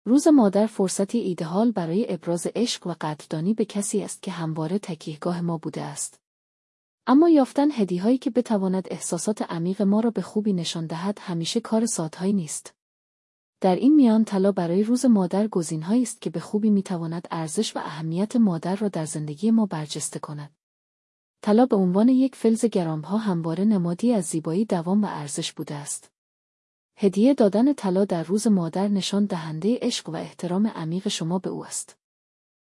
روز مادر فرصتی ایده‌آل برای ابراز عشق و قدردانی به کسی است که همواره تکیهگاه ما بوده است. اما یافتن هدیه‌هایی که بتواند احساسات عمیق ما را به خوبی نشان دهد همیشه کار ساده‌ای نیست. در این میان طلا برای روز مادر گزینه‌هایی است که به خوبی میتواند ارزش و اهمیت مادر را در زندگی ما برجسته کند. طلا به عنوان یک فلز گرانبها همواره نمادی از زیبایی، دوام و ارزش بوده است. هدیه دادن طلا در روز مادر نشان دهنده عشق و احترام عمیق شما به او است.